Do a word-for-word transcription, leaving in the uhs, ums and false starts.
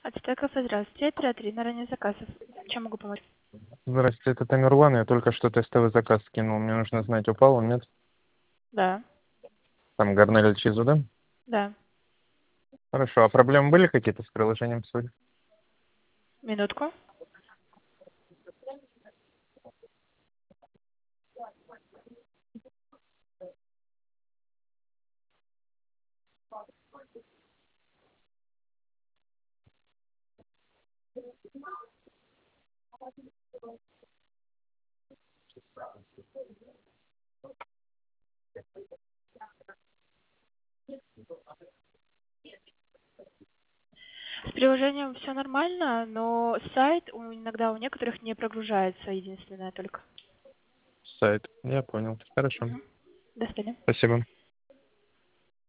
Ацтеков, здравствуйте. Оператор на ранее заказов. Чем могу помочь? Здравствуйте, это Тамерлан. Я только что тестовый заказ скинул. Мне нужно знать, упал он, нет? Да, Там Гарнель Чизу, да? да. Хорошо. А проблемы были какие-то с приложением сегодня? Минутку. С приложением все нормально, но сайт у- иногда у некоторых не прогружается, единственное только. Сайт. Я понял. Хорошо. Мгм. До свидания. Спасибо.